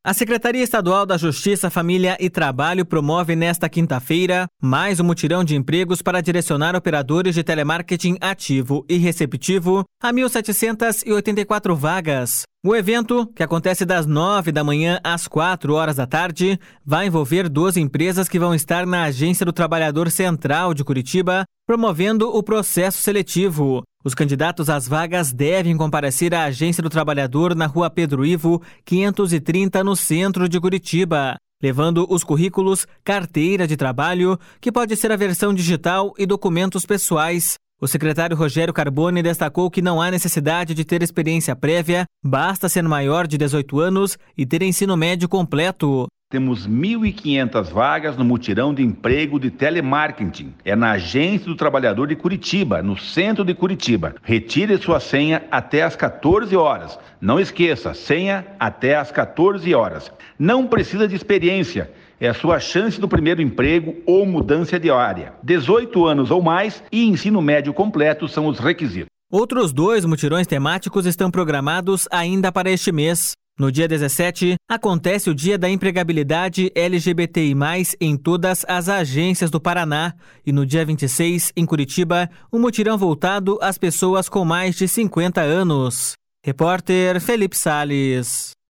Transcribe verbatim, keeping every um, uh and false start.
A Secretaria Estadual da Justiça, Família e Trabalho promove nesta quinta-feira mais um mutirão de empregos para direcionar operadores de telemarketing ativo e receptivo a mil setecentas e oitenta e quatro vagas. O evento, que acontece das nove da manhã às quatro horas da tarde, vai envolver duas empresas que vão estar na Agência do Trabalhador Central de Curitiba, promovendo o processo seletivo. Os candidatos às vagas devem comparecer à Agência do Trabalhador na Rua Pedro Ivo, quinhentos e trinta, no centro de Curitiba, levando os currículos, carteira de trabalho, que pode ser a versão digital, e documentos pessoais. O secretário Rogério Carboni destacou que não há necessidade de ter experiência prévia, basta ser maior de dezoito anos e ter ensino médio completo. Temos mil e quinhentas vagas no mutirão de emprego de telemarketing. É na Agência do Trabalhador de Curitiba, no centro de Curitiba. Retire sua senha até às quatorze horas. Não esqueça, senha até às quatorze horas. Não precisa de experiência. É a sua chance do primeiro emprego ou mudança de área. dezoito anos ou mais e ensino médio completo são os requisitos. Outros dois mutirões temáticos estão programados ainda para este mês. No dia dezessete, acontece o Dia da Empregabilidade L G B T I mais, em todas as agências do Paraná. E no dia vinte e seis, em Curitiba, um mutirão voltado às pessoas com mais de cinquenta anos. Repórter Felipe Salles.